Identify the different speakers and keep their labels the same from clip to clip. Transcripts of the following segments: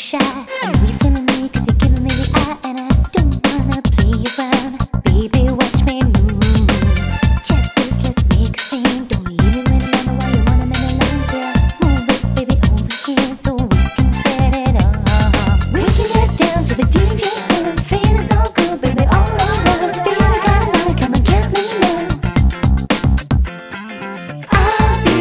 Speaker 1: shy. I know you're feeling me 'cause you're giving me the eye, and I don't wanna play around. Baby, watch me move. Check this, let's make a scene. Don't leave me waiting on the wall, you wanna make me long, girl. Move it, baby, over here so we can set it off. We can get down to the DJ soon. Feeling so good, baby, all over. Feeling kinda like, come and get me now. I'll be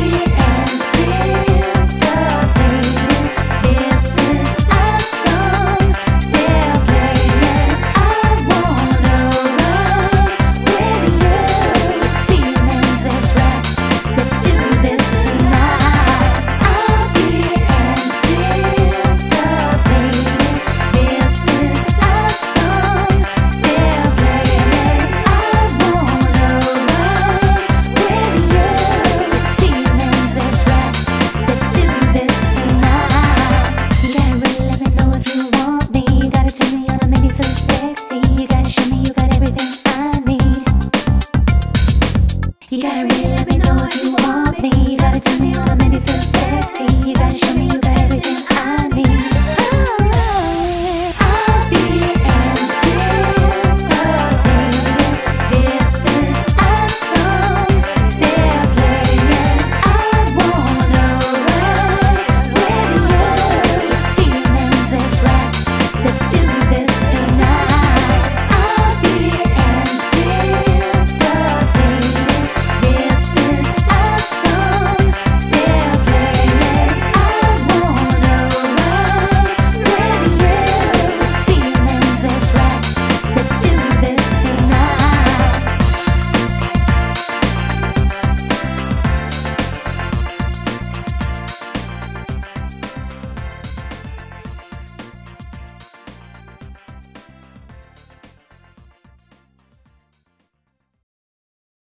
Speaker 1: anticipating. This is our song they're playing. I wanna run with you. Feeling this right, let's do this tonight. I'll be anticipating. This is our song they're playing. I wanna run with you. Feeling this right, let's do this tonight. You gotta really let me know if you want me. You gotta turn me on and make me feel sexy. You gotta show me you got everything I need. You gotta really let me know if you want me. You gotta turn me on and make me feel sexy. You gotta show me